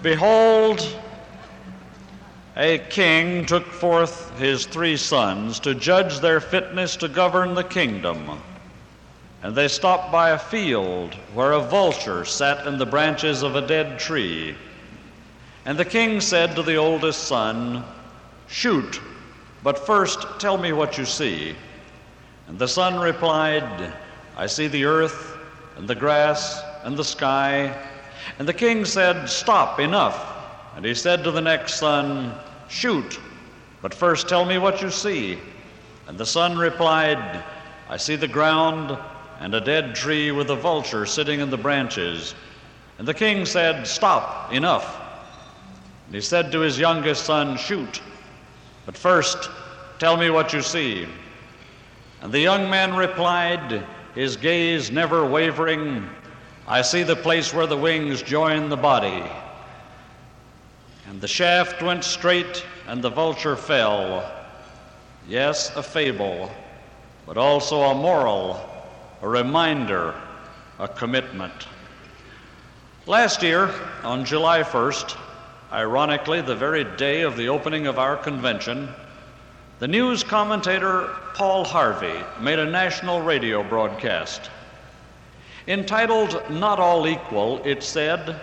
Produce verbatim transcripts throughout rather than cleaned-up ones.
Behold, a king took forth his three sons to judge their fitness to govern the kingdom. And they stopped by a field where a vulture sat in the branches of a dead tree. And the king said to the oldest son, "Shoot, but first tell me what you see." And the son replied, "I see the earth and the grass and the sky." And the king said, "Stop, enough." And he said to the next son, "Shoot, but first tell me what you see." And the son replied, "I see the ground and a dead tree with a vulture sitting in the branches." And the king said, "Stop, enough." And he said to his youngest son, "Shoot, but first tell me what you see." And the young man replied, his gaze never wavering, "I see the place where the wings join the body." And the shaft went straight, and the vulture fell. Yes, a fable, but also a moral, a reminder, a commitment. Last year, on July first, ironically the very day of the opening of our convention, the news commentator Paul Harvey made a national radio broadcast. Entitled "Not All Equal," it said,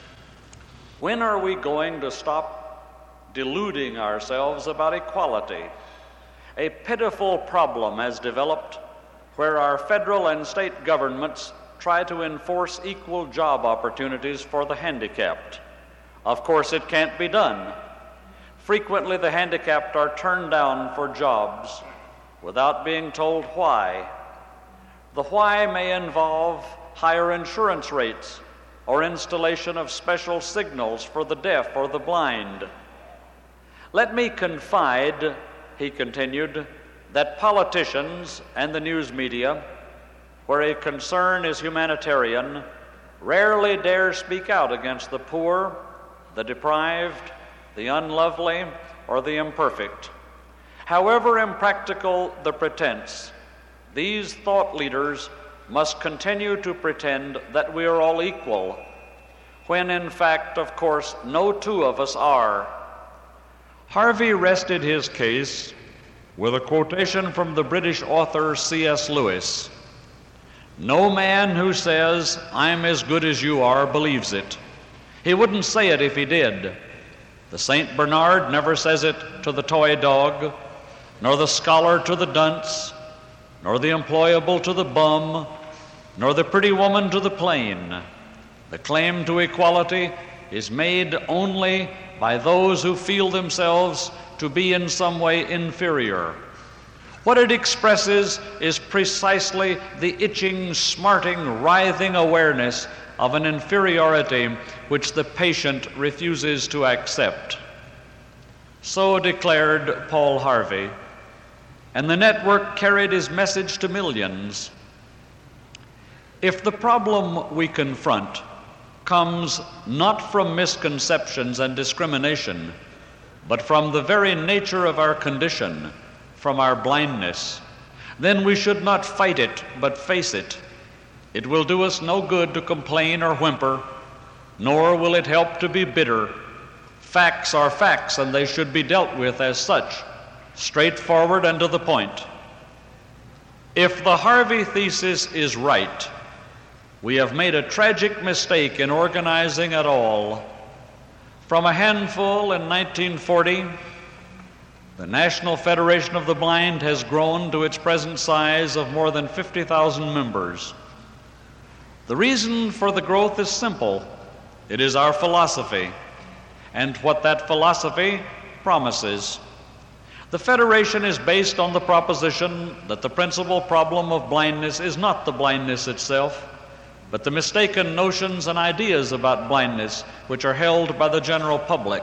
"When are we going to stop deluding ourselves about equality? A pitiful problem has developed where our federal and state governments try to enforce equal job opportunities for the handicapped. Of course, it can't be done. Frequently, the handicapped are turned down for jobs without being told why. The why may involve higher insurance rates or installation of special signals for the deaf or the blind. Let me confide," he continued, "that politicians and the news media, where a concern is humanitarian, rarely dare speak out against the poor, the deprived, the unlovely, or the imperfect. However impractical the pretense, these thought leaders must continue to pretend that we are all equal, when in fact, of course, no two of us are." Harvey rested his case with a quotation from the British author C S Lewis. "No man who says, 'I'm as good as you are,' believes it. He wouldn't say it if he did. The Saint Bernard never says it to the toy dog, nor the scholar to the dunce, nor the employable to the bum, nor the pretty woman to the plain. The claim to equality is made only by those who feel themselves to be in some way inferior. What it expresses is precisely the itching, smarting, writhing awareness of an inferiority which the patient refuses to accept." So declared Paul Harvey, and the network carried his message to millions. If the problem we confront comes not from misconceptions and discrimination, but from the very nature of our condition, from our blindness, then we should not fight it, but face it. It will do us no good to complain or whimper, nor will it help to be bitter. Facts are facts, and they should be dealt with as such, straightforward and to the point. If the Harvey thesis is right, we have made a tragic mistake in organizing at all. From a handful in nineteen forty, the National Federation of the Blind has grown to its present size of more than fifty thousand members. The reason for the growth is simple. It is our philosophy, and what that philosophy promises. The Federation is based on the proposition that the principal problem of blindness is not the blindness itself, but the mistaken notions and ideas about blindness which are held by the general public.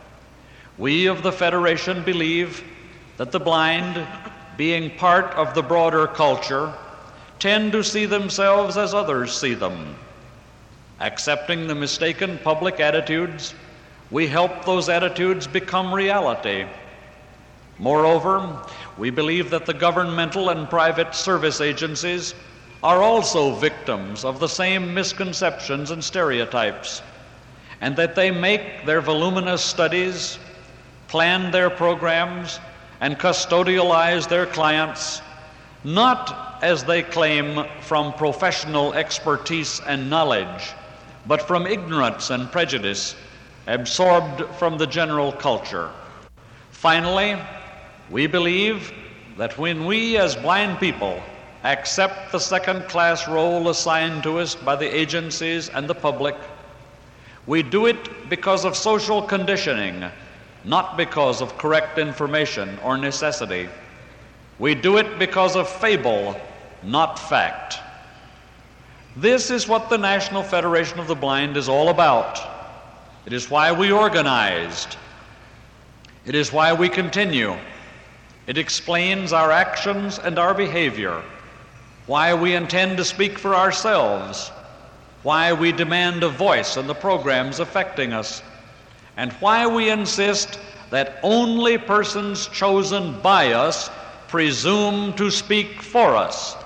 We of the Federation believe that the blind, being part of the broader culture, tend to see themselves as others see them. Accepting the mistaken public attitudes, we help those attitudes become reality. Moreover, we believe that the governmental and private service agencies are also victims of the same misconceptions and stereotypes. and that they make their voluminous studies, plan their programs, and custodialize their clients, not, as they claim, from professional expertise and knowledge, but from ignorance and prejudice, absorbed from the general culture. Finally, we believe that when we as blind people accept the second-class role assigned to us by the agencies and the public, we do it because of social conditioning, not because of correct information or necessity. We do it because of fable, not fact. This is what the National Federation of the Blind is all about. It is why we organized. It is why we continue. It explains our actions and our behavior, why we intend to speak for ourselves, why we demand a voice in the programs affecting us, and why we insist that only persons chosen by us presume to speak for us.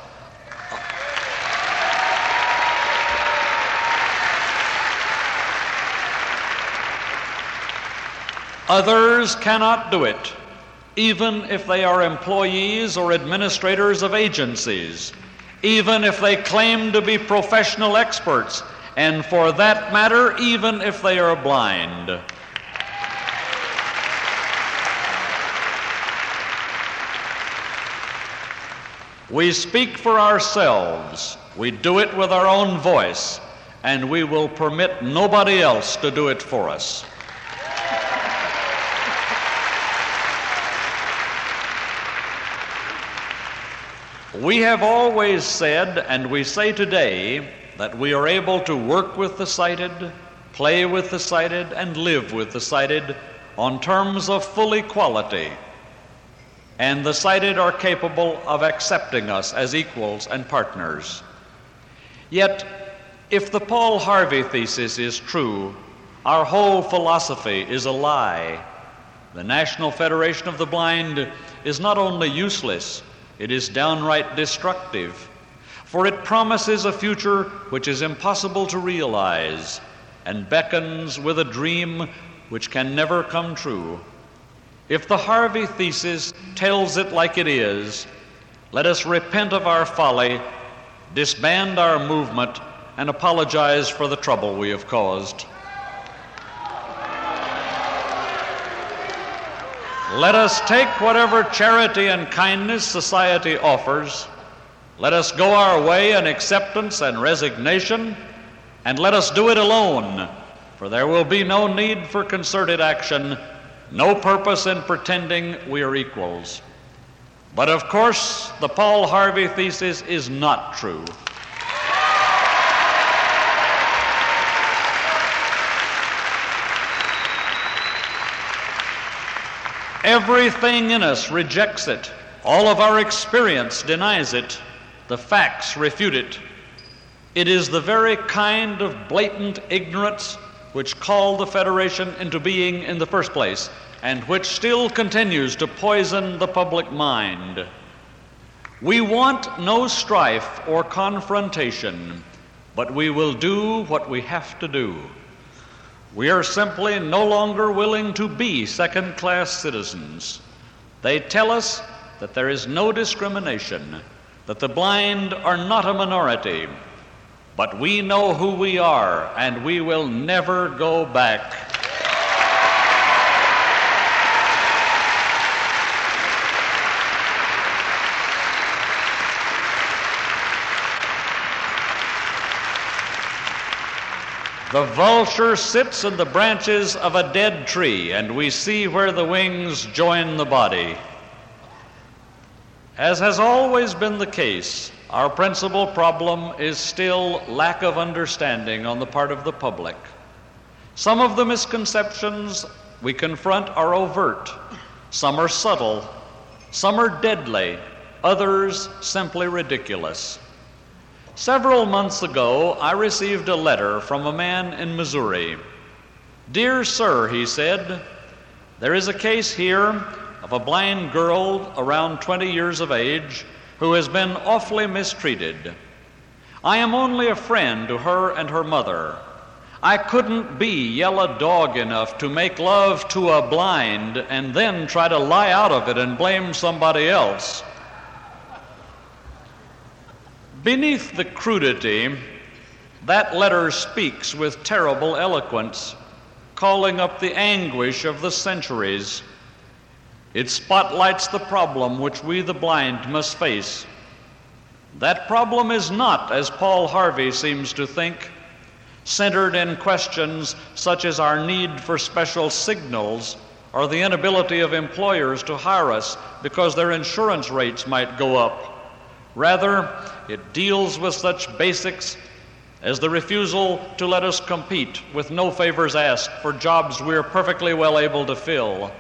Others cannot do it, even if they are employees or administrators of agencies, even if they claim to be professional experts, and for that matter, even if they are blind. We speak for ourselves, we do it with our own voice, and we will permit nobody else to do it for us. We have always said, and we say today, that we are able to work with the sighted, play with the sighted, and live with the sighted on terms of full equality. And the sighted are capable of accepting us as equals and partners. Yet, if the Paul Harvey thesis is true, our whole philosophy is a lie. The National Federation of the Blind is not only useless, it is downright destructive, for it promises a future which is impossible to realize and beckons with a dream which can never come true. If the Harvey thesis tells it like it is, let us repent of our folly, disband our movement, and apologize for the trouble we have caused. Let us take whatever charity and kindness society offers. Let us go our way in acceptance and resignation, and let us do it alone, for there will be no need for concerted action, no purpose in pretending we are equals. But of course, the Paul Harvey thesis is not true. Everything in us rejects it. All of our experience denies it. The facts refute it. It is the very kind of blatant ignorance which called the Federation into being in the first place, and which still continues to poison the public mind. We want no strife or confrontation, but we will do what we have to do. We are simply no longer willing to be second-class citizens. They tell us that there is no discrimination, that the blind are not a minority, but we know who we are, and we will never go back. The vulture sits in the branches of a dead tree, and we see where the wings join the body. As has always been the case, our principal problem is still lack of understanding on the part of the public. Some of the misconceptions we confront are overt, some are subtle, some are deadly, others simply ridiculous. Several months ago, I received a letter from a man in Missouri. "Dear sir," he said, "there is a case here of a blind girl around twenty years of age who has been awfully mistreated. I am only a friend to her and her mother. I couldn't be yellow dog enough to make love to a blind and then try to lie out of it and blame somebody else. Beneath the crudity, that letter speaks with terrible eloquence, calling up the anguish of the centuries. It spotlights the problem which we the blind must face. That problem is not, as Paul Harvey seems to think, centered in questions such as our need for special signals or the inability of employers to hire us because their insurance rates might go up. Rather, it deals with such basics as the refusal to let us compete with no favors asked for jobs we're perfectly well able to fill.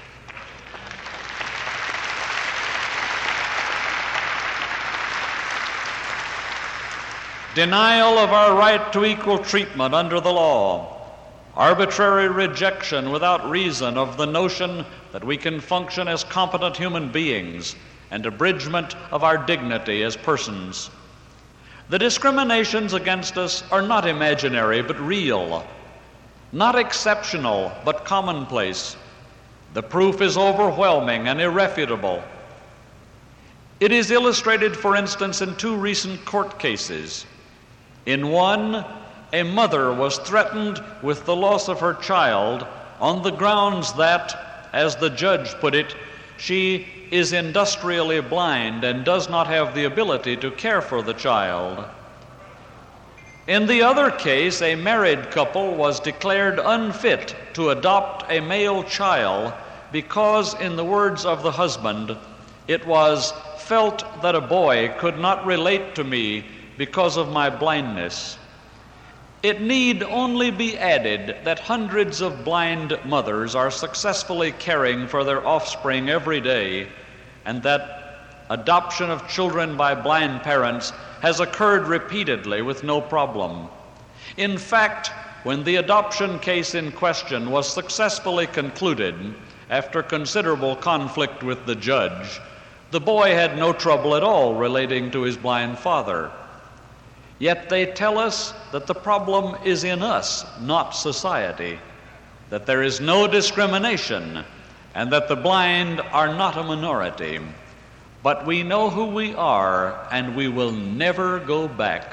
Denial of our right to equal treatment under the law, arbitrary rejection without reason of the notion that we can function as competent human beings, and abridgment of our dignity as persons. The discriminations against us are not imaginary but real, not exceptional but commonplace. The proof is overwhelming and irrefutable. It is illustrated, for instance, in two recent court cases. In one, a mother was threatened with the loss of her child on the grounds that, as the judge put it, she is industrially blind and does not have the ability to care for the child. In the other case, a married couple was declared unfit to adopt a male child because, in the words of the husband, it was felt that a boy could not relate to me because of my blindness. It need only be added that hundreds of blind mothers are successfully caring for their offspring every day, and that adoption of children by blind parents has occurred repeatedly with no problem. In fact, when the adoption case in question was successfully concluded, after considerable conflict with the judge, the boy had no trouble at all relating to his blind father. Yet they tell us that the problem is in us, not society, that there is no discrimination, and that the blind are not a minority. But we know who we are, and we will never go back.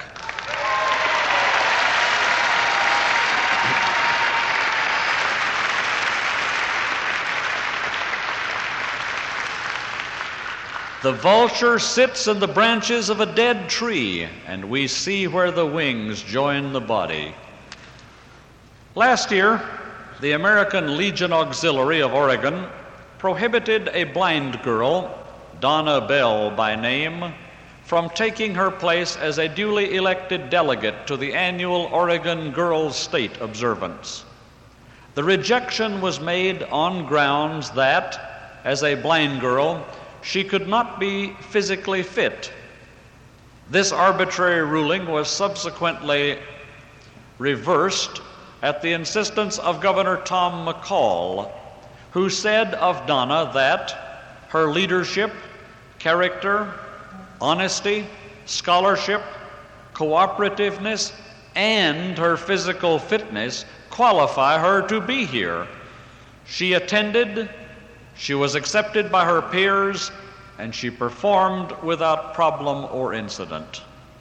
The vulture sits in the branches of a dead tree, and we see where the wings join the body. Last year, the American Legion Auxiliary of Oregon prohibited a blind girl, Donna Bell by name, from taking her place as a duly elected delegate to the annual Oregon Girls State observance. The rejection was made on grounds that, as a blind girl, she could not be physically fit. This arbitrary ruling was subsequently reversed at the insistence of Governor Tom McCall, who said of Donna that her leadership, character, honesty, scholarship, cooperativeness, and her physical fitness qualify her to be here. She attended, she was accepted by her peers, and she performed without problem or incident.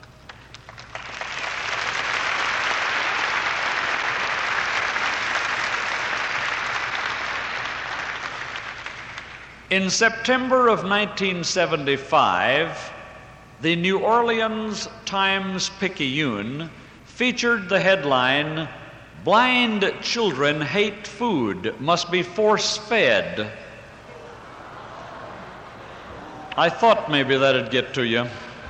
In September of nineteen seventy-five, the New Orleans Times-Picayune featured the headline, "Blind Children Hate Food, Must Be Force-Fed." I thought maybe that'd get to you.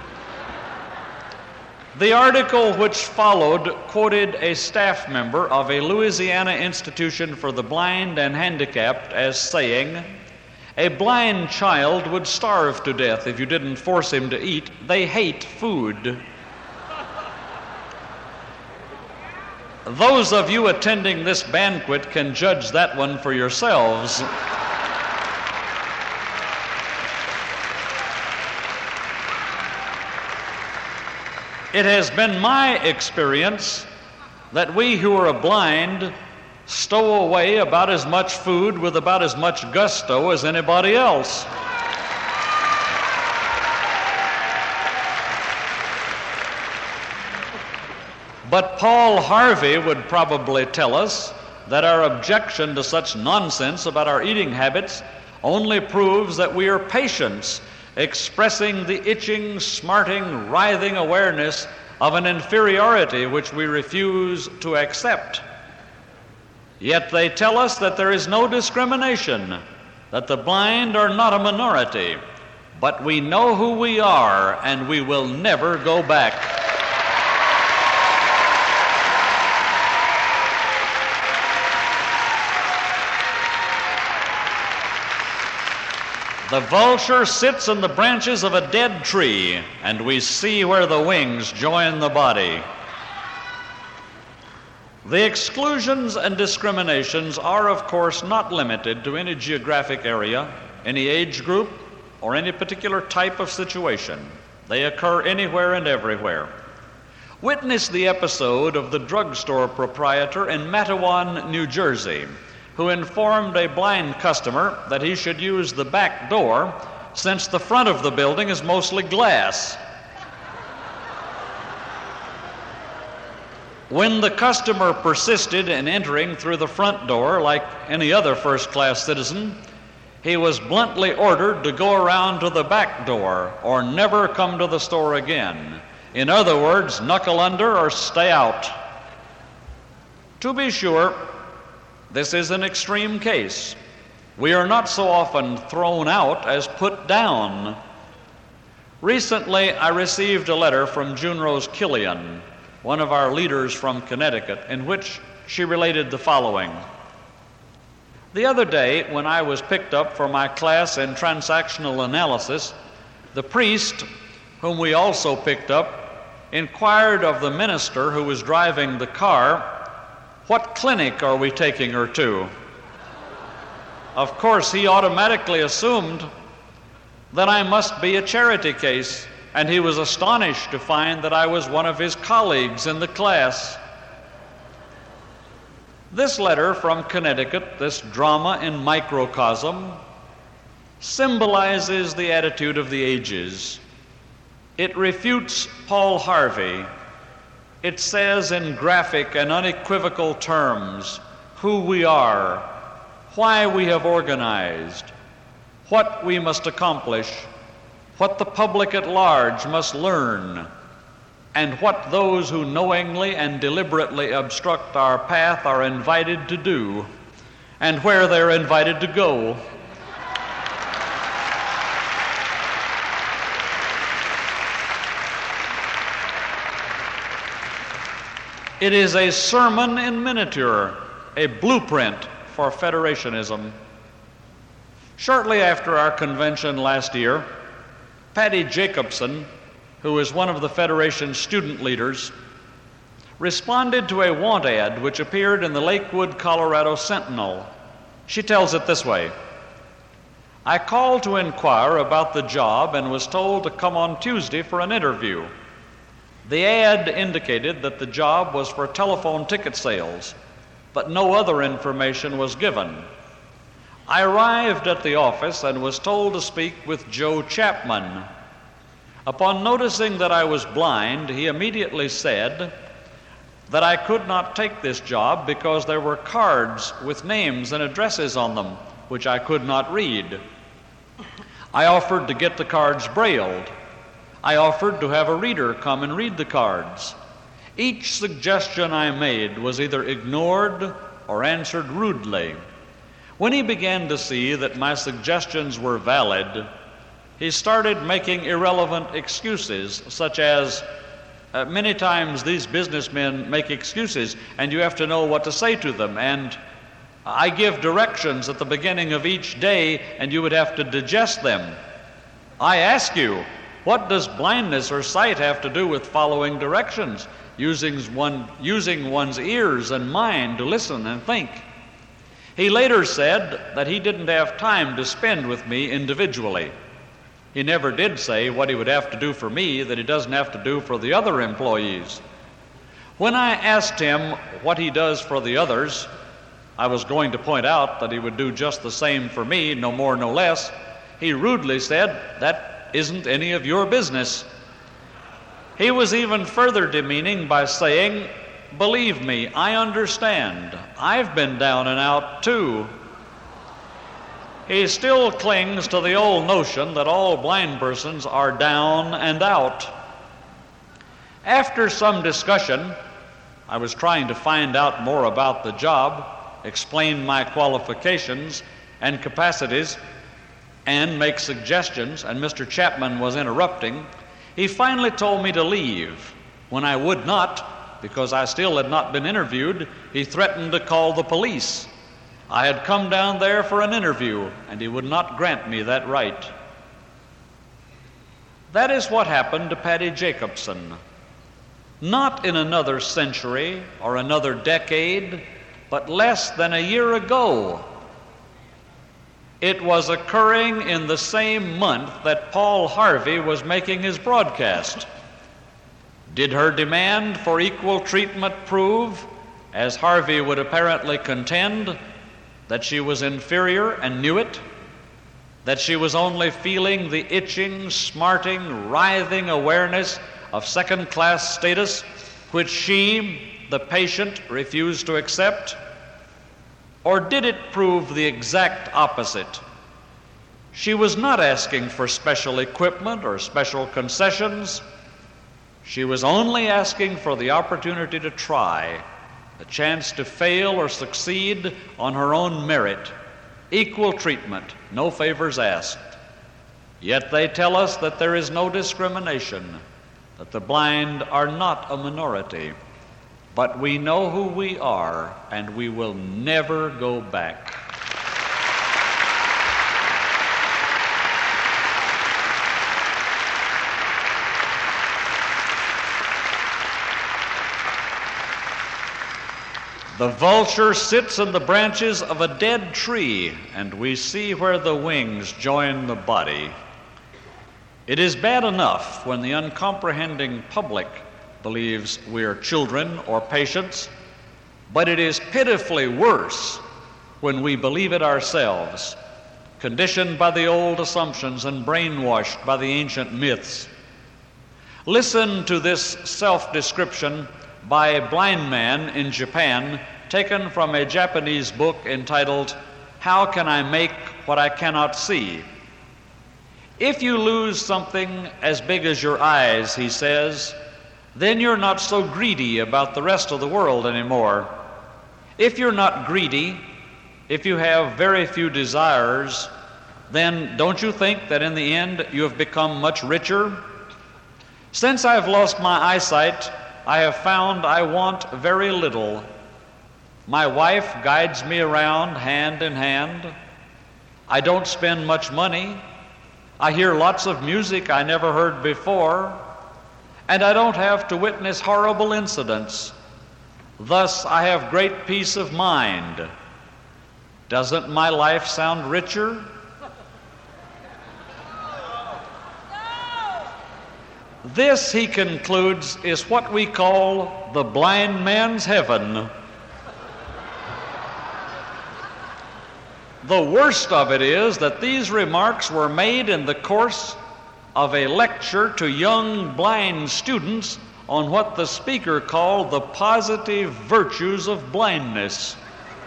The article which followed quoted a staff member of a Louisiana institution for the blind and handicapped as saying, "A blind child would starve to death if you didn't force him to eat. They hate food." Those of you attending this banquet can judge that one for yourselves. It has been my experience that we who are blind stow away about as much food with about as much gusto as anybody else. But Paul Harvey would probably tell us that our objection to such nonsense about our eating habits only proves that we are patients expressing the itching, smarting, writhing awareness of an inferiority which we refuse to accept. Yet they tell us that there is no discrimination, that the blind are not a minority, but we know who we are and we will never go back. The vulture sits in the branches of a dead tree, and we see where the wings join the body. The exclusions and discriminations are, of course, not limited to any geographic area, any age group, or any particular type of situation. They occur anywhere and everywhere. Witness the episode of the drugstore proprietor in Matawan, New Jersey, who informed a blind customer that he should use the back door since the front of the building is mostly glass. When the customer persisted in entering through the front door like any other first-class citizen, he was bluntly ordered to go around to the back door or never come to the store again. In other words, knuckle under or stay out. To be sure, this is an extreme case. We are not so often thrown out as put down. Recently, I received a letter from June Rose Killian, one of our leaders from Connecticut, in which she related the following. The other day, when I was picked up for my class in transactional analysis, the priest, whom we also picked up, inquired of the minister who was driving the car, "What clinic are we taking her to?" Of course, he automatically assumed that I must be a charity case, and he was astonished to find that I was one of his colleagues in the class. This letter from Connecticut, this drama in microcosm, symbolizes the attitude of the ages. It refutes Paul Harvey. It says in graphic and unequivocal terms who we are, why we have organized, what we must accomplish, what the public at large must learn, and what those who knowingly and deliberately obstruct our path are invited to do, and where they're invited to go. It is a sermon in miniature, a blueprint for Federationism. Shortly after our convention last year, Patty Jacobson, who is one of the Federation's student leaders, responded to a want ad which appeared in the Lakewood, Colorado Sentinel. She tells it this way: "I called to inquire about the job and was told to come on Tuesday for an interview. The ad indicated that the job was for telephone ticket sales, but no other information was given. I arrived at the office and was told to speak with Joe Chapman. Upon noticing that I was blind, he immediately said that I could not take this job because there were cards with names and addresses on them, which I could not read. I offered to get the cards brailled. I offered to have a reader come and read the cards. Each suggestion I made was either ignored or answered rudely. When he began to see that my suggestions were valid, he started making irrelevant excuses, such as, uh, many times these businessmen make excuses and you have to know what to say to them, and I give directions at the beginning of each day and you would have to digest them. I ask you, what does blindness or sight have to do with following directions, using, one, using one's ears and mind to listen and think?" He later said that he didn't have time to spend with me individually. He never did say what he would have to do for me that he doesn't have to do for the other employees. When I asked him what he does for the others, I was going to point out that he would do just the same for me, no more, no less. He rudely said, "That isn't any of your business." He was even further demeaning by saying, "Believe me, I understand. I've been down and out too." He still clings to the old notion that all blind persons are down and out. After some discussion, I was trying to find out more about the job, explain my qualifications and capacities, and make suggestions, and Mister Chapman was interrupting. He finally told me to leave. When I would not, because I still had not been interviewed, he threatened to call the police. I had come down there for an interview, and he would not grant me that right. That is what happened to Paddy Jacobson. Not in another century or another decade, but less than a year ago. It was occurring in the same month that Paul Harvey was making his broadcast. Did her demand for equal treatment prove, as Harvey would apparently contend, that she was inferior and knew it? That she was only feeling the itching, smarting, writhing awareness of second-class status, which she, the patient, refused to accept? Or did it prove the exact opposite? She was not asking for special equipment or special concessions. She was only asking for the opportunity to try, the chance to fail or succeed on her own merit. Equal treatment, no favors asked. Yet they tell us that there is no discrimination, that the blind are not a minority. But we know who we are, and we will never go back. The vulture sits in the branches of a dead tree, and we see where the wings join the body. It is bad enough when the uncomprehending public believes we are children or patients, but it is pitifully worse when we believe it ourselves, conditioned by the old assumptions and brainwashed by the ancient myths. Listen to this self-description by a blind man in Japan, taken from a Japanese book entitled, "How Can I Make What I Cannot See?" If you lose something as big as your eyes, he says, then you're not so greedy about the rest of the world anymore. If you're not greedy, if you have very few desires, then don't you think that in the end you have become much richer? Since I've lost my eyesight, I have found I want very little. My wife guides me around hand in hand. I don't spend much money. I hear lots of music I never heard before. And I don't have to witness horrible incidents. Thus, I have great peace of mind. Doesn't my life sound richer? This, he concludes, is what we call the blind man's heaven. The worst of it is that these remarks were made in the course of a lecture to young blind students on what the speaker called the positive virtues of blindness.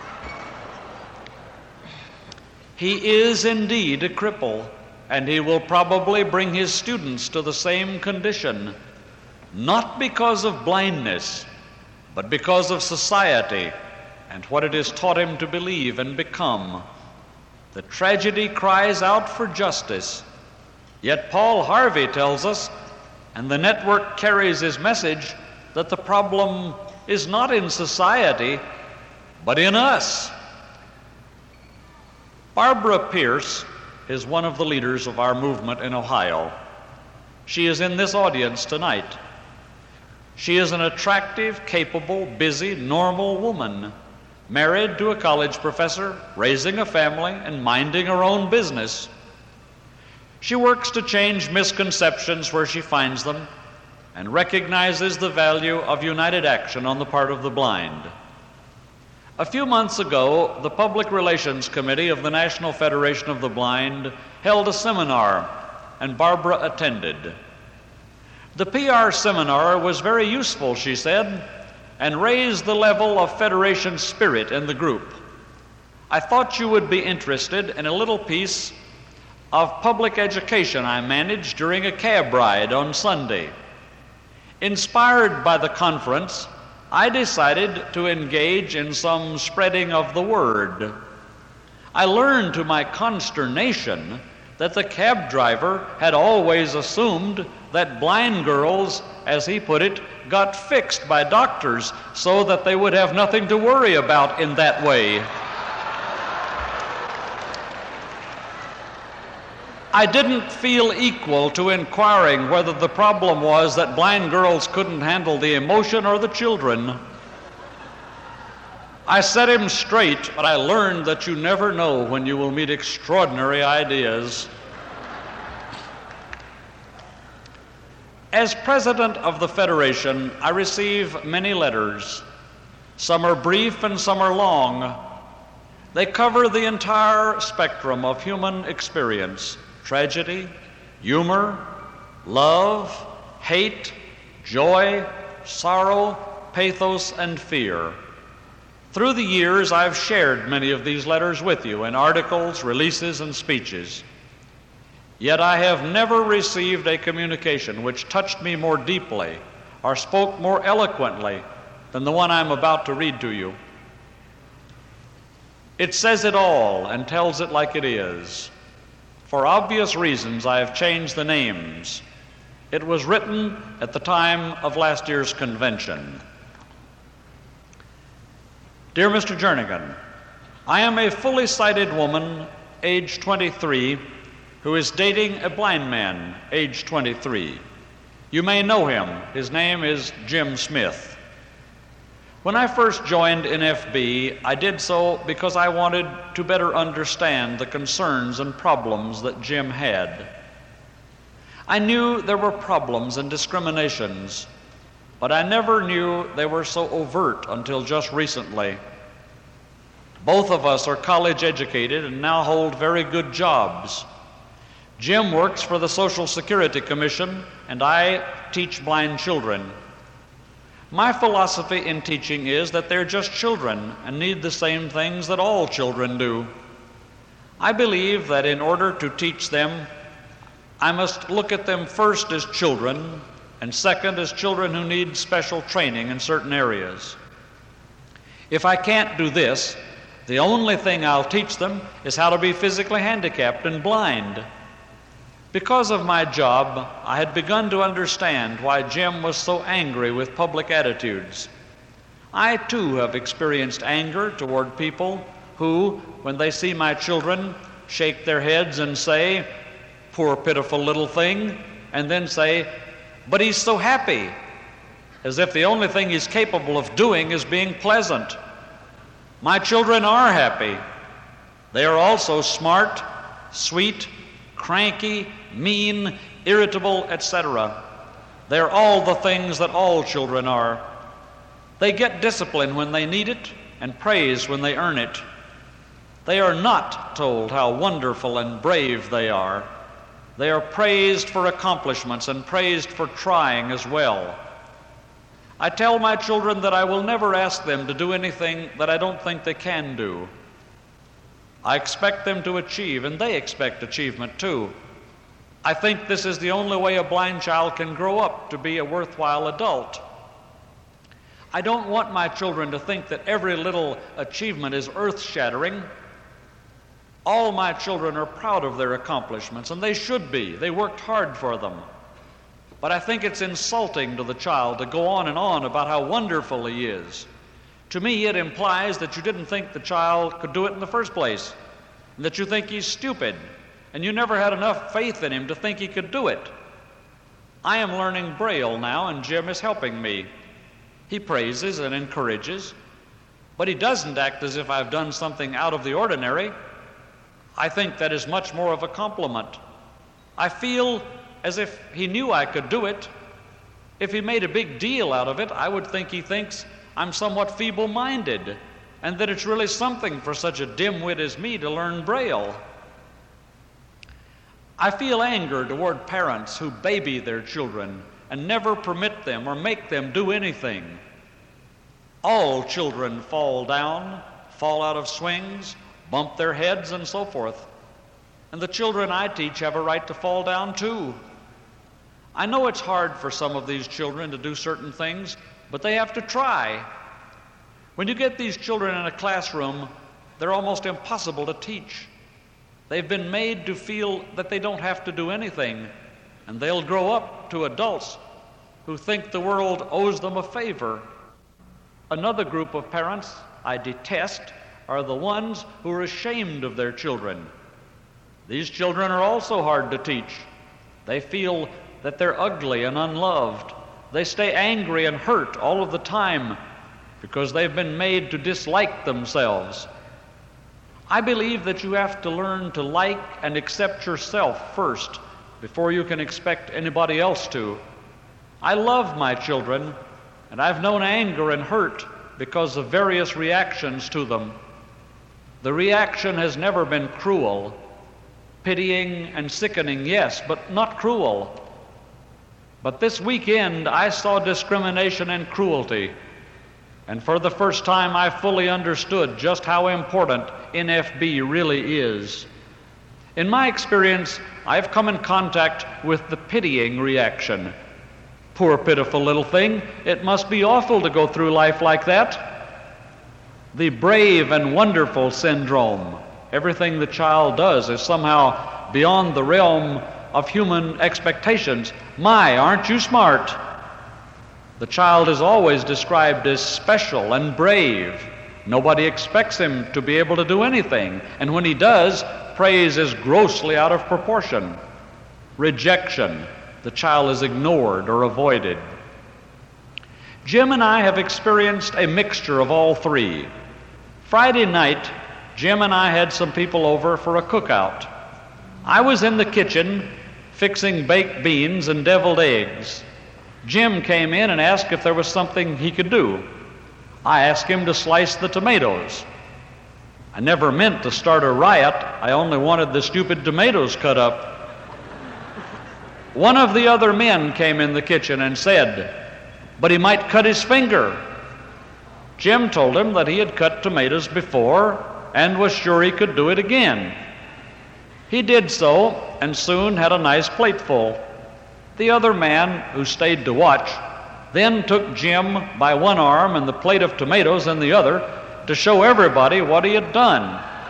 He is indeed a cripple, and he will probably bring his students to the same condition, not because of blindness, but because of society and what it has taught him to believe and become. The tragedy cries out for justice. Yet Paul Harvey tells us, and the network carries his message, that the problem is not in society, but in us. Barbara Pierce is one of the leaders of our movement in Ohio. She is in this audience tonight. She is an attractive, capable, busy, normal woman, married to a college professor, raising a family, and minding her own business. She works to change misconceptions where she finds them and recognizes the value of united action on the part of the blind. A few months ago, the Public Relations Committee of the National Federation of the Blind held a seminar, and Barbara attended. The P R seminar was very useful, she said, and raised the level of Federation spirit in the group. I thought you would be interested in a little piece of public education I managed during a cab ride on Sunday. Inspired by the conference, I decided to engage in some spreading of the word. I learned to my consternation that the cab driver had always assumed that blind girls, as he put it, got fixed by doctors so that they would have nothing to worry about in that way. I didn't feel equal to inquiring whether the problem was that blind girls couldn't handle the emotion or the children. I set him straight, but I learned that you never know when you will meet extraordinary ideas. As president of the Federation, I receive many letters. Some are brief and some are long. They cover the entire spectrum of human experience: tragedy, humor, love, hate, joy, sorrow, pathos, and fear. Through the years, I've shared many of these letters with you in articles, releases, and speeches. Yet I have never received a communication which touched me more deeply or spoke more eloquently than the one I'm about to read to you. It says it all and tells it like it is. For obvious reasons, I have changed the names. It was written at the time of last year's convention. Dear Mister Jernigan, I am a fully sighted woman, age twenty-three, who is dating a blind man, age twenty-three. You may know him. His name is Jim Smith. When I first joined N F B, I did so because I wanted to better understand the concerns and problems that Jim had. I knew there were problems and discriminations, but I never knew they were so overt until just recently. Both of us are college educated and now hold very good jobs. Jim works for the Social Security Commission, and I teach blind children. My philosophy in teaching is that they're just children and need the same things that all children do. I believe that in order to teach them, I must look at them first as children, and second as children who need special training in certain areas. If I can't do this, the only thing I'll teach them is how to be physically handicapped and blind. Because of my job, I had begun to understand why Jim was so angry with public attitudes. I too have experienced anger toward people who, when they see my children, shake their heads and say, "Poor pitiful little thing," and then say, "But he's so happy," as if the only thing he's capable of doing is being pleasant. My children are happy. They are also smart, sweet, cranky, mean, irritable, et cetera. They're all the things that all children are. They get discipline when they need it and praise when they earn it. They are not told how wonderful and brave they are. They are praised for accomplishments and praised for trying as well. I tell my children that I will never ask them to do anything that I don't think they can do. I expect them to achieve, and they expect achievement too. I think this is the only way a blind child can grow up to be a worthwhile adult. I don't want my children to think that every little achievement is earth-shattering. All my children are proud of their accomplishments, and they should be. They worked hard for them. But I think it's insulting to the child to go on and on about how wonderful he is. To me, it implies that you didn't think the child could do it in the first place, and that you think he's stupid, and you never had enough faith in him to think he could do it. I am learning Braille now, and Jim is helping me. He praises and encourages, but he doesn't act as if I've done something out of the ordinary. I think that is much more of a compliment. I feel as if he knew I could do it, If he made a big deal out of it, I would think he thinks I'm somewhat feeble-minded, and that it's really something for such a dimwit as me to learn Braille. I feel anger toward parents who baby their children and never permit them or make them do anything. All children fall down, fall out of swings, bump their heads, and so forth. And the children I teach have a right to fall down too. I know it's hard for some of these children to do certain things, but they have to try. When you get these children in a classroom, they're almost impossible to teach. They've been made to feel that they don't have to do anything, and they'll grow up to adults who think the world owes them a favor. Another group of parents I detest are the ones who are ashamed of their children. These children are also hard to teach. They feel that they're ugly and unloved. They stay angry and hurt all of the time because they've been made to dislike themselves. I believe that you have to learn to like and accept yourself first before you can expect anybody else to. I love my children, and I've known anger and hurt because of various reactions to them. The reaction has never been cruel. Pitying and sickening, yes, but not cruel. But this weekend I saw discrimination and cruelty, and for the first time I fully understood just how important N F B really is. In my experience, I've come in contact with the pitying reaction. Poor pitiful little thing, it must be awful to go through life like that. The brave and wonderful syndrome. Everything the child does is somehow beyond the realm of human expectations. My, aren't you smart? The child is always described as special and brave. Nobody expects him to be able to do anything, and when he does, praise is grossly out of proportion. Rejection. The child is ignored or avoided. Jim and I have experienced a mixture of all three. Friday night, Jim and I had some people over for a cookout. I was in the kitchen fixing baked beans and deviled eggs. Jim came in and asked if there was something he could do. I asked him to slice the tomatoes. I never meant to start a riot. I only wanted the stupid tomatoes cut up. One of the other men came in the kitchen and said, "But he might cut his finger." Jim told him that he had cut tomatoes before and was sure he could do it again. He did so and soon had a nice plateful. The other man, who stayed to watch, then took Jim by one arm and the plate of tomatoes in the other to show everybody what he had done.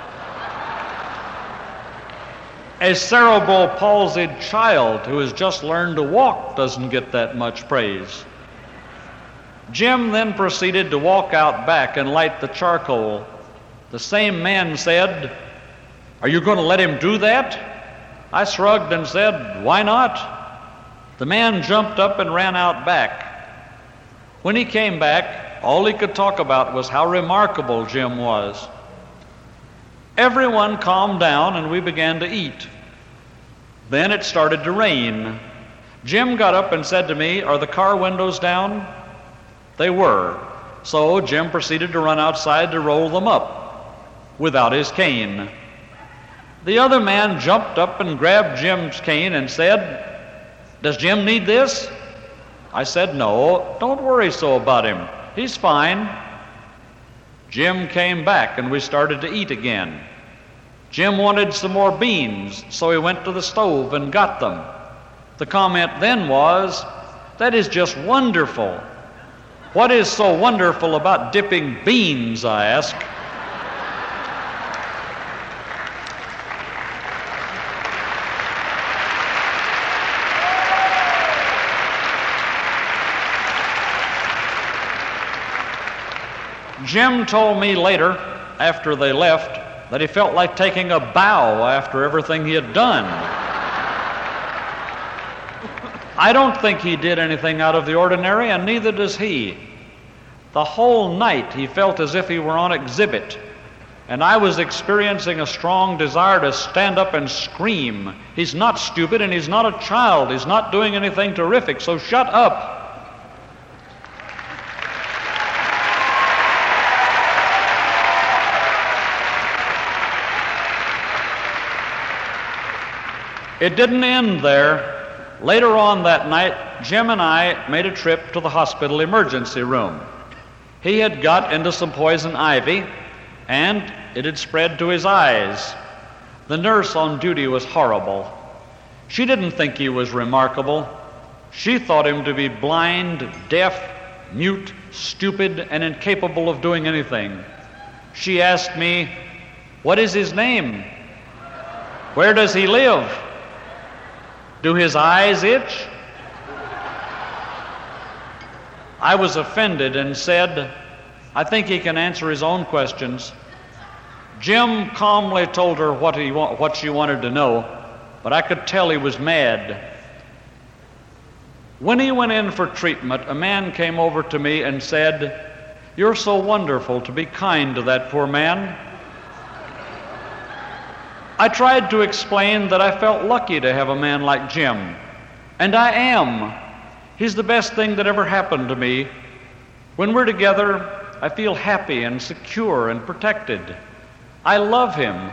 A cerebral palsied child who has just learned to walk doesn't get that much praise. Jim then proceeded to walk out back and light the charcoal. The same man said, "Are you going to let him do that?" I shrugged and said, "Why not?" The man jumped up and ran out back. When he came back, all he could talk about was how remarkable Jim was. Everyone calmed down and we began to eat. Then it started to rain. Jim got up and said to me, "Are the car windows down?" They were. So Jim proceeded to run outside to roll them up without his cane. The other man jumped up and grabbed Jim's cane and said, "Does Jim need this?" I said, "No, don't worry so about him. He's fine." Jim came back and we started to eat again. Jim wanted some more beans, so he went to the stove and got them. The comment then was, "That is just wonderful." "What is so wonderful about dipping beans?" I asked. Jim told me later, after they left, that he felt like taking a bow after everything he had done. I don't think he did anything out of the ordinary, and neither does he. The whole night he felt as if he were on exhibit, and I was experiencing a strong desire to stand up and scream. He's not stupid, and he's not a child. He's not doing anything terrific, so shut up. It didn't end there. Later on that night, Jim and I made a trip to the hospital emergency room. He had got into some poison ivy, and it had spread to his eyes. The nurse on duty was horrible. She didn't think he was remarkable. She thought him to be blind, deaf, mute, stupid, and incapable of doing anything. She asked me, "What is his name? Where does he live? Do his eyes itch?" I was offended and said, "I think he can answer his own questions." Jim calmly told her what, he wa- what she wanted to know, but I could tell he was mad. When he went in for treatment, a man came over to me and said, "You're so wonderful to be kind to that poor man." I tried to explain that I felt lucky to have a man like Jim, and I am. He's the best thing that ever happened to me. When we're together, I feel happy and secure and protected. I love him.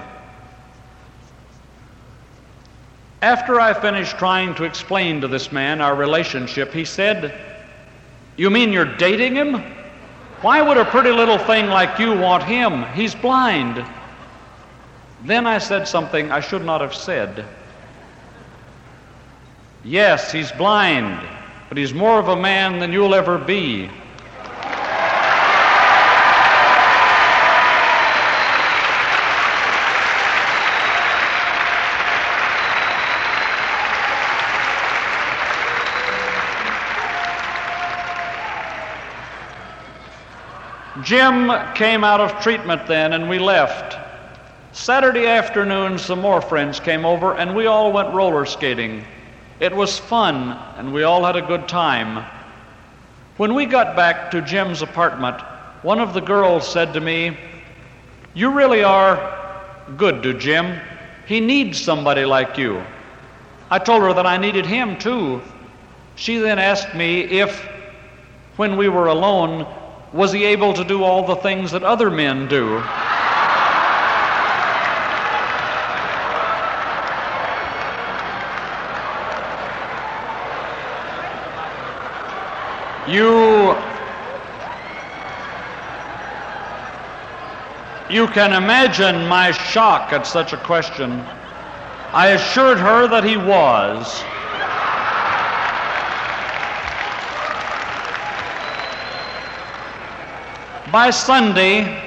After I finished trying to explain to this man our relationship, he said, "You mean you're dating him? Why would a pretty little thing like you want him? He's blind." Then I said something I should not have said. "Yes, he's blind, but he's more of a man than you'll ever be." Jim came out of treatment then, and we left. Saturday afternoon, some more friends came over, and we all went roller skating. It was fun, and we all had a good time. When we got back to Jim's apartment, one of the girls said to me, "You really are good to Jim. He needs somebody like you." I told her that I needed him too. She then asked me if, when we were alone, was he able to do all the things that other men do? You, you can imagine my shock at such a question. I assured her that he was. By Sunday,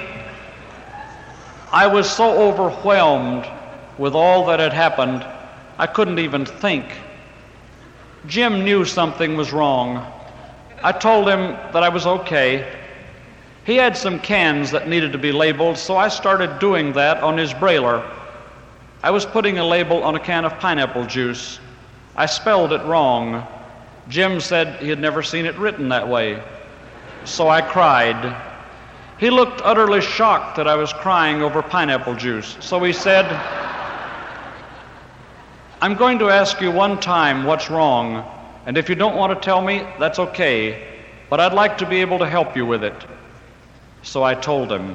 I was so overwhelmed with all that had happened, I couldn't even think. Jim knew something was wrong. I told him that I was okay. He had some cans that needed to be labeled, so I started doing that on his brailer. I was putting a label on a can of pineapple juice. I spelled it wrong. Jim said he had never seen it written that way. So I cried. He looked utterly shocked that I was crying over pineapple juice. So he said, "I'm going to ask you one time what's wrong, and if you don't want to tell me, that's okay, but I'd like to be able to help you with it." So I told him.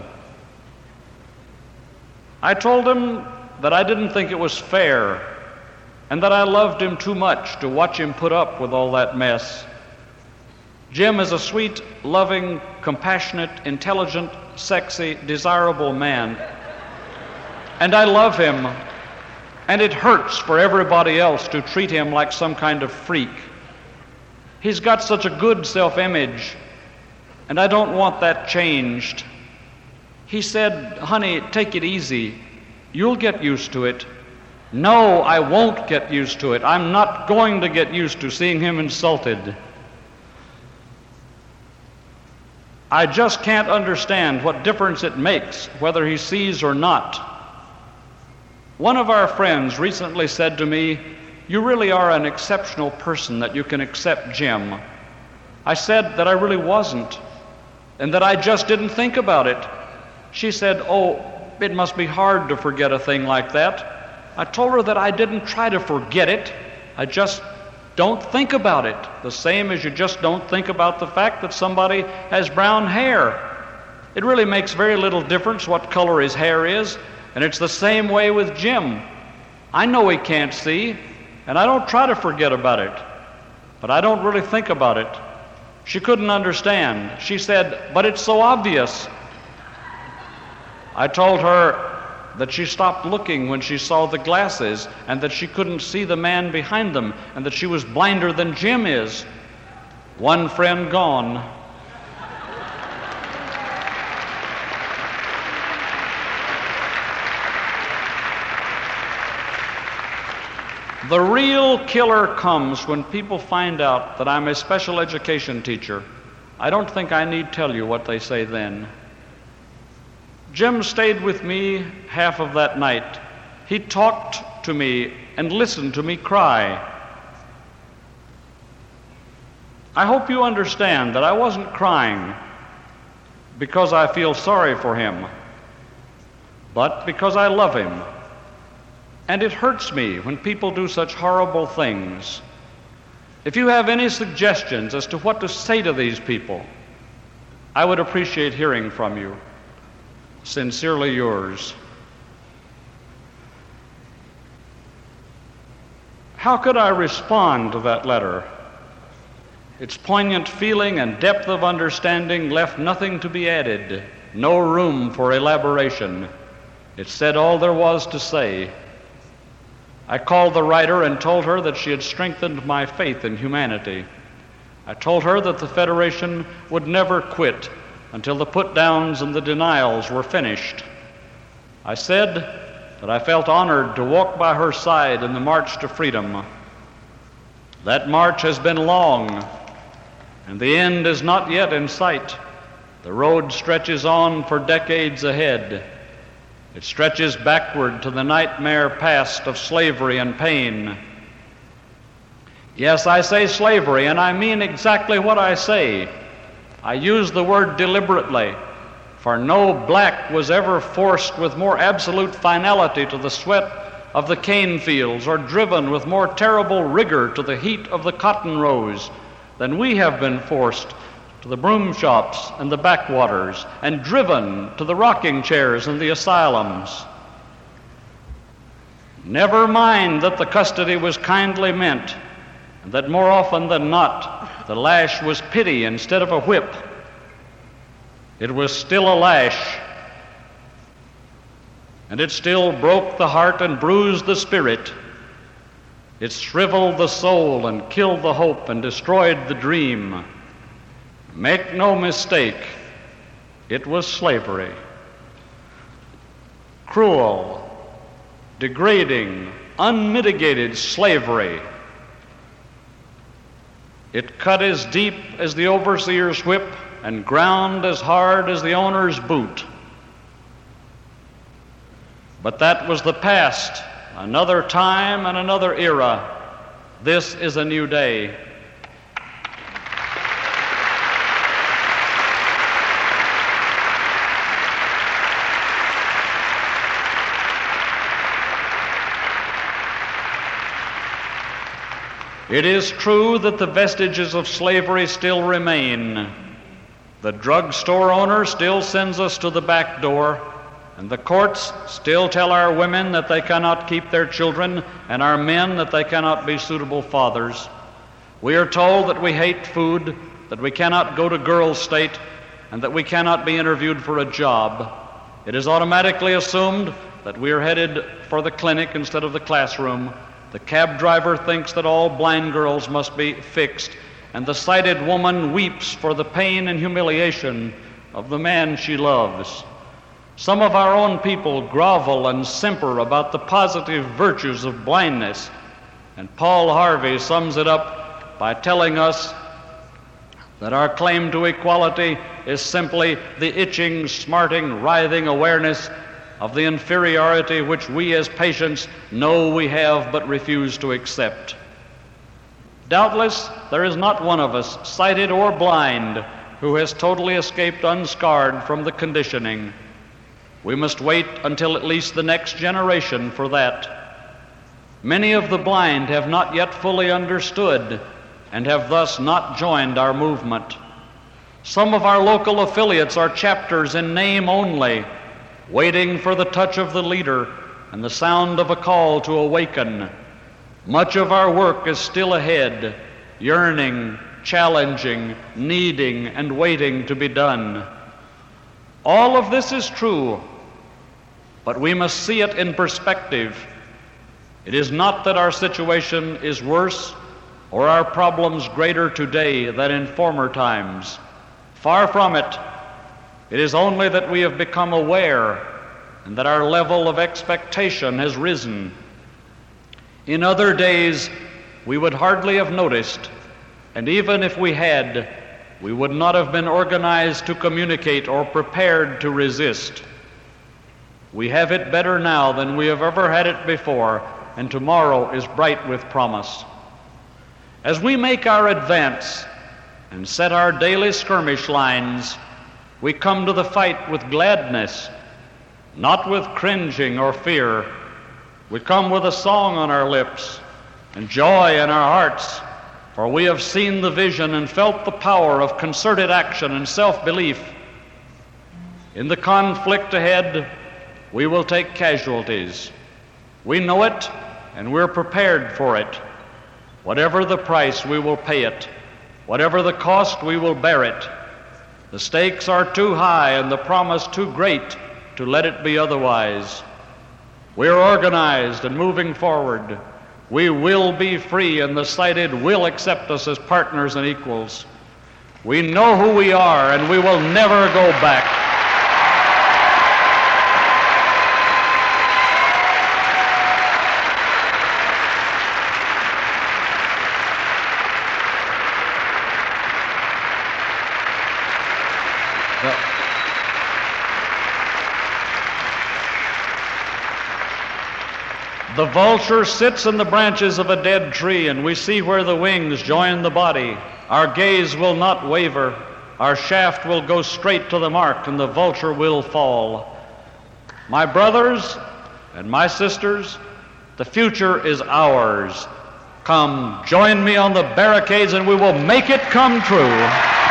I told him that I didn't think it was fair, and that I loved him too much to watch him put up with all that mess. Jim is a sweet, loving, compassionate, intelligent, sexy, desirable man. And I love him, and it hurts for everybody else to treat him like some kind of freak. He's got such a good self-image, and I don't want that changed. He said, "Honey, take it easy. You'll get used to it." No, I won't get used to it. I'm not going to get used to seeing him insulted. I just can't understand what difference it makes whether he sees or not. One of our friends recently said to me, "You really are an exceptional person that you can accept Jim." I said that I really wasn't, and that I just didn't think about it. She said, "Oh, it must be hard to forget a thing like that." I told her that I didn't try to forget it. I just don't think about it, the same as you just don't think about the fact that somebody has brown hair. It really makes very little difference what color his hair is, and it's the same way with Jim. I know he can't see, and I don't try to forget about it, but I don't really think about it. She couldn't understand. She said, "But it's so obvious." I told her that she stopped looking when she saw the glasses, and that she couldn't see the man behind them, and that she was blinder than Jim is. One friend gone. The real killer comes when people find out that I'm a special education teacher. I don't think I need tell you what they say then. Jim stayed with me half of that night. He talked to me and listened to me cry. I hope you understand that I wasn't crying because I feel sorry for him, but because I love him. And it hurts me when people do such horrible things. If you have any suggestions as to what to say to these people, I would appreciate hearing from you. Sincerely yours. How could I respond to that letter? Its poignant feeling and depth of understanding left nothing to be added, no room for elaboration. It said all there was to say. I called the writer and told her that she had strengthened my faith in humanity. I told her that the Federation would never quit until the put-downs and the denials were finished. I said that I felt honored to walk by her side in the march to freedom. That march has been long, and the end is not yet in sight. The road stretches on for decades ahead. It stretches backward to the nightmare past of slavery and pain. Yes, I say slavery, and I mean exactly what I say. I use the word deliberately, for no black was ever forced with more absolute finality to the sweat of the cane fields, or driven with more terrible rigor to the heat of the cotton rows, than we have been forced to the broom shops and the backwaters, and driven to the rocking chairs and the asylums. Never mind that the custody was kindly meant, and that more often than not the lash was pity instead of a whip. It was still a lash, and it still broke the heart and bruised the spirit. It shriveled the soul and killed the hope and destroyed the dream. Make no mistake, it was slavery. Cruel, degrading, unmitigated slavery. It cut as deep as the overseer's whip and ground as hard as the owner's boot. But that was the past, another time and another era. This is a new day. It is true that the vestiges of slavery still remain. The drugstore owner still sends us to the back door, and the courts still tell our women that they cannot keep their children, and our men that they cannot be suitable fathers. We are told that we hate food, that we cannot go to girls' state, and that we cannot be interviewed for a job. It is automatically assumed that we are headed for the clinic instead of the classroom. The cab driver thinks that all blind girls must be fixed, and the sighted woman weeps for the pain and humiliation of the man she loves. Some of our own people grovel and simper about the positive virtues of blindness, and Paul Harvey sums it up by telling us that our claim to equality is simply the itching, smarting, writhing awareness of the inferiority which we as patients know we have but refuse to accept. Doubtless, there is not one of us, sighted or blind, who has totally escaped unscarred from the conditioning. We must wait until at least the next generation for that. Many of the blind have not yet fully understood and have thus not joined our movement. Some of our local affiliates are chapters in name only, waiting for the touch of the leader and the sound of a call to awaken. Much of our work is still ahead, yearning, challenging, needing, and waiting to be done. All of this is true, but we must see it in perspective. It is not that our situation is worse or our problems greater today than in former times. Far from it. It is only that we have become aware and that our level of expectation has risen. In other days, we would hardly have noticed, and even if we had, we would not have been organized to communicate or prepared to resist. We have it better now than we have ever had it before, and tomorrow is bright with promise. As we make our advance and set our daily skirmish lines, we come to the fight with gladness, not with cringing or fear. We come with a song on our lips and joy in our hearts, for we have seen the vision and felt the power of concerted action and self-belief. In the conflict ahead, we will take casualties. We know it, and we're prepared for it. Whatever the price, we will pay it. Whatever the cost, we will bear it. The stakes are too high and the promise too great to let it be otherwise. We're organized and moving forward. We will be free, and the sighted will accept us as partners and equals. We know who we are, and we will never go back. The vulture sits in the branches of a dead tree, and we see where the wings join the body. Our gaze will not waver. Our shaft will go straight to the mark, and the vulture will fall. My brothers and my sisters, the future is ours. Come, join me on the barricades, and we will make it come true.